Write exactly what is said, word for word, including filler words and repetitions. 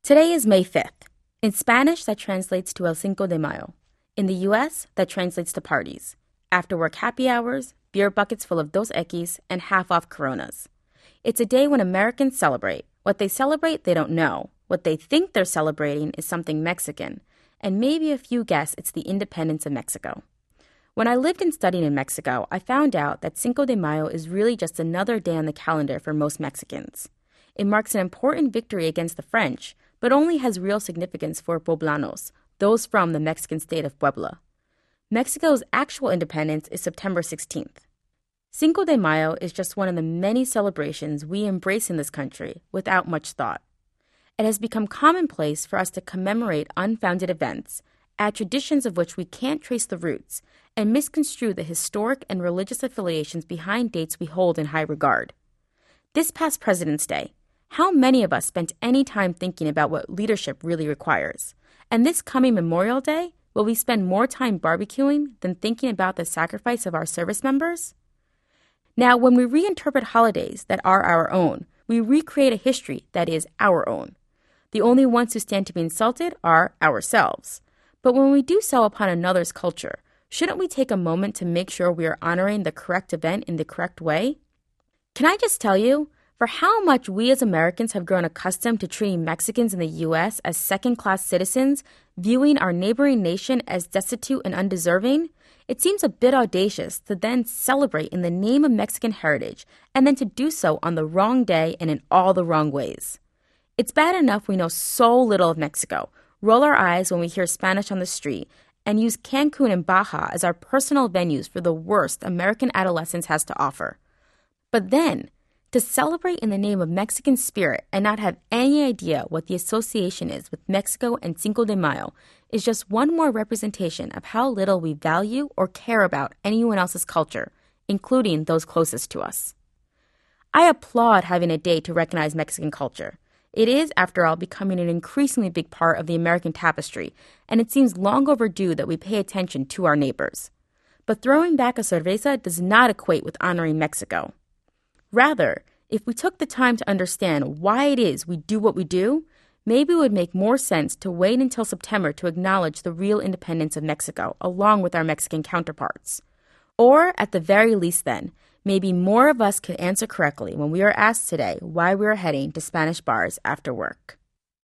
Today is May fifth. In Spanish, that translates to El Cinco de Mayo. In the U S, that translates to parties, after-work happy hours, beer buckets full of Dos Equis, and half-off Coronas. It's a day when Americans celebrate. What they celebrate, they don't know. What they think they're celebrating is something Mexican, and maybe a few guess it's the independence of Mexico. When I lived and studied in Mexico, I found out that Cinco de Mayo is really just another day on the calendar for most Mexicans. It marks an important victory against the French, but only has real significance for Poblanos, those from the Mexican state of Puebla. Mexico's actual independence is September sixteenth. Cinco de Mayo is just one of the many celebrations we embrace in this country without much thought. It has become commonplace for us to commemorate unfounded events, add traditions of which we can't trace the roots, and misconstrue the historic and religious affiliations behind dates we hold in high regard. This past President's Day, how many of us spent any time thinking about what leadership really requires? And this coming Memorial Day, will we spend more time barbecuing than thinking about the sacrifice of our service members? Now, when we reinterpret holidays that are our own, we recreate a history that is our own. The only ones who stand to be insulted are ourselves. But when we do so upon another's culture, shouldn't we take a moment to make sure we are honoring the correct event in the correct way? Can I just tell you, for how much we as Americans have grown accustomed to treating Mexicans in the U S as second-class citizens, viewing our neighboring nation as destitute and undeserving, it seems a bit audacious to then celebrate in the name of Mexican heritage and then to do so on the wrong day and in all the wrong ways. It's bad enough we know so little of Mexico, roll our eyes when we hear Spanish on the street, and use Cancun and Baja as our personal venues for the worst American adolescence has to offer. But then, to celebrate in the name of Mexican spirit and not have any idea what the association is with Mexico and Cinco de Mayo is just one more representation of how little we value or care about anyone else's culture, including those closest to us. I applaud having a day to recognize Mexican culture. It is, after all, becoming an increasingly big part of the American tapestry, and it seems long overdue that we pay attention to our neighbors. But throwing back a cerveza does not equate with honoring Mexico. Rather, if we took the time to understand why it is we do what we do, maybe it would make more sense to wait until September to acknowledge the real independence of Mexico along with our Mexican counterparts. Or, at the very least then, maybe more of us could answer correctly when we are asked today why we are heading to Spanish bars after work.